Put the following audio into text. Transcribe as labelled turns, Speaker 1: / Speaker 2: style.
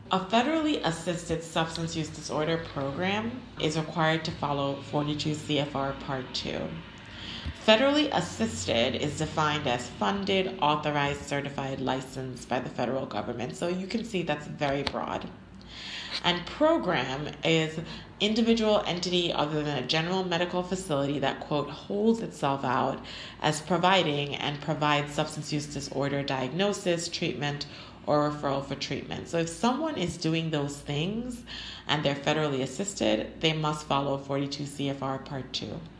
Speaker 1: A federally assisted substance use disorder program is required to follow 42 CFR Part 2. Federally assisted is defined as funded, authorized, certified, licensed by the federal government. So you can see that's very broad. And program is individual entity other than a general medical facility that, quote, holds itself out as providing and provides substance use disorder diagnosis, treatment, or referral for treatment. So if someone is doing those things and they're federally assisted, they must follow 42 CFR Part 2.